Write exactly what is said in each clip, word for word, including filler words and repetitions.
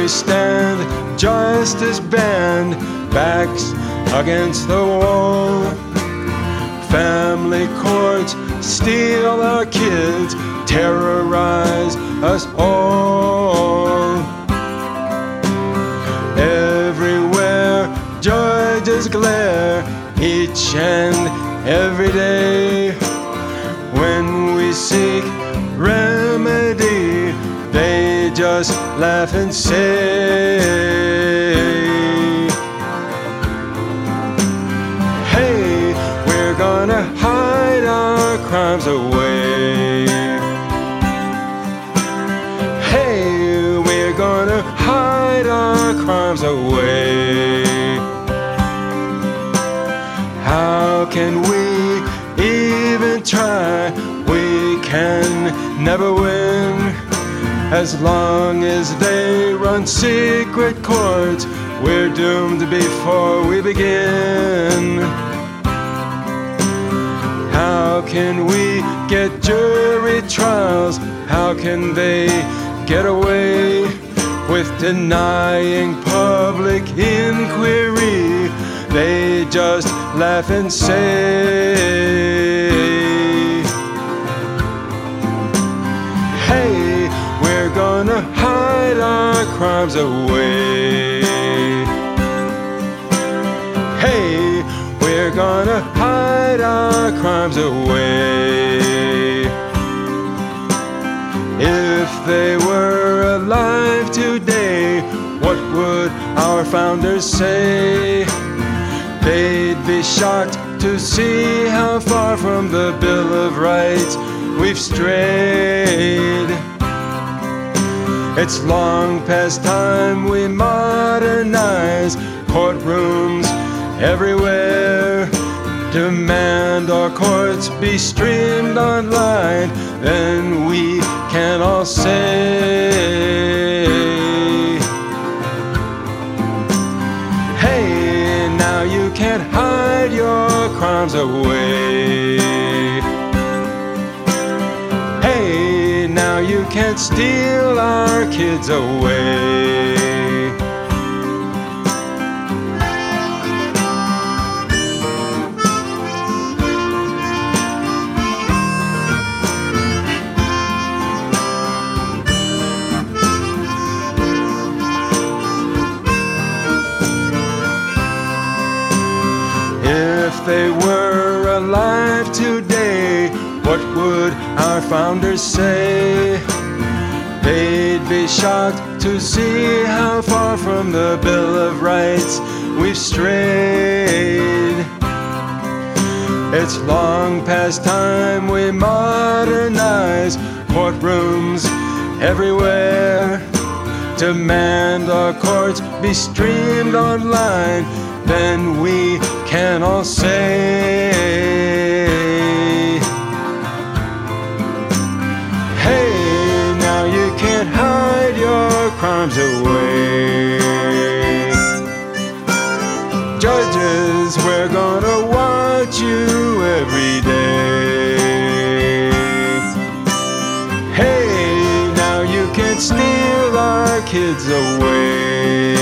stand just as band, backs against the wall. Family courts steal our kids, terrorize us all. Everywhere judges glare, each and every day. When we seek remedy, they just laugh and say, hey, we're gonna hide our crimes away. Hey, we're gonna hide our crimes away. How can we even try? We can never win. As long as they run secret courts, we're doomed before we begin. How can we get jury trials? How can they get away with denying public inquiry? They just laugh and say, hey, we're gonna hide our crimes away. Hey, we're gonna hide our crimes away. If they were alive today, what would our founders say? They'd be shocked to see how far from the Bill of Rights we've strayed. It's long past time we modernize courtrooms everywhere. Demand our courts be streamed online, then we can all say, hey, now you can't hide your crimes away. Hey, now you can't steal our kids away. If they were alive today, what would our founders say? They'd be shocked to see how far from the Bill of Rights we've strayed. It's long past time we modernize courtrooms everywhere. Demand our courts be streamed online, then we can all say, hey, now you can't hide your crimes away. Judges, we're gonna watch you every day. Hey, now you can't steal our kids away.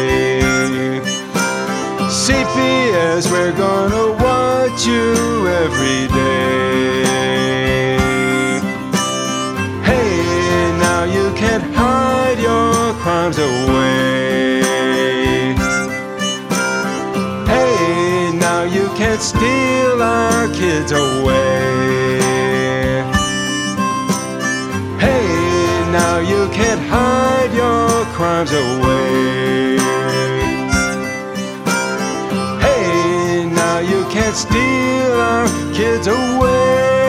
C P S, we're gonna watch you every day. Hey, now you can't hide your crimes away. Hey, now you can't steal our kids away. Hey, now you can't hide your crimes away. You can't steal our kids away.